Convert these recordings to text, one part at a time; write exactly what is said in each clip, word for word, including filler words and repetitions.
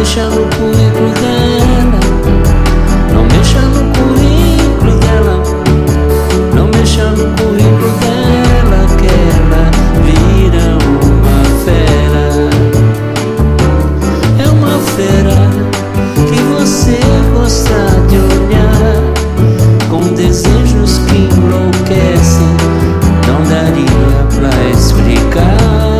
mexa no currículo dela, não mexa no currículo dela, não mexa no currículo dela, que ela vira uma fera. É uma fera que você gosta de olhar, com desejos que enlouquecem, não daria pra explicar.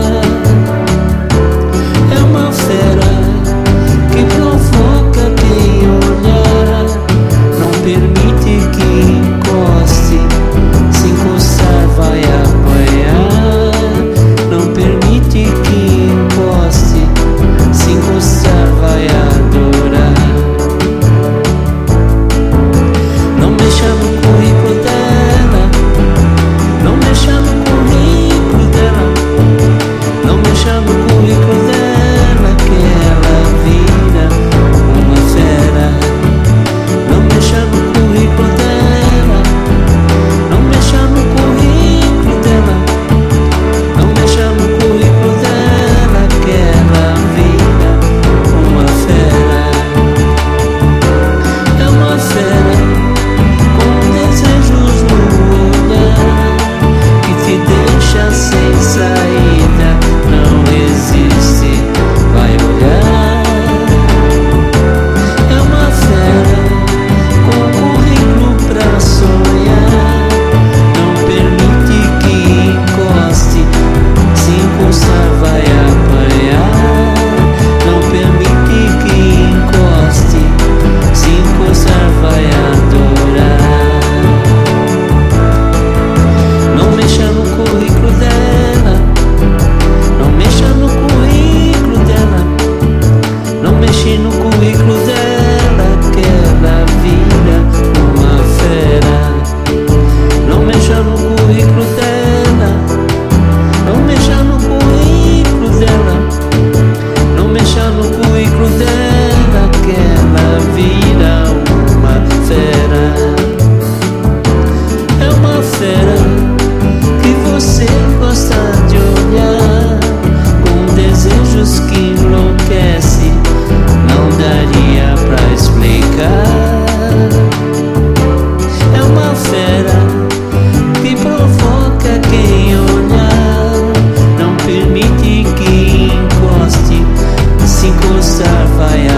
É uma fera que provoca quem olhar, não permite que encoste, se encostar vai apanhar. Não permite que encoste, se encostar vai adorar. Não mexa no currículo dela, não mexa no currículo dela, não mexa no currículo dela, que ela vira uma fera. Não mexa no currículo dela, não mexa no currículo dela, não mexa no currículo dela, que ela vira uma fera. É uma fera com desejos no olhar, que te deixa sem saída, não resiste, vai olhar. É uma fera com currículo pra sonhar, não permite que encoste, se encostar vai apanhar. Não permite que encoste, se encostar vai adorar. Não mexa no currículo dela, não mexa no currículo dela, não mexe no currículo dela, que ela vira uma fera. Não mexa no currículo dela, não mexa no currículo dela, não mexa no currículo dela, que ela vira uma fera. É uma fera que você gosta de olhar, com desejos que enlouquecem, não daria pra explicar. É uma fera que provoca quem olhar, não permite que encoste, se encostar vai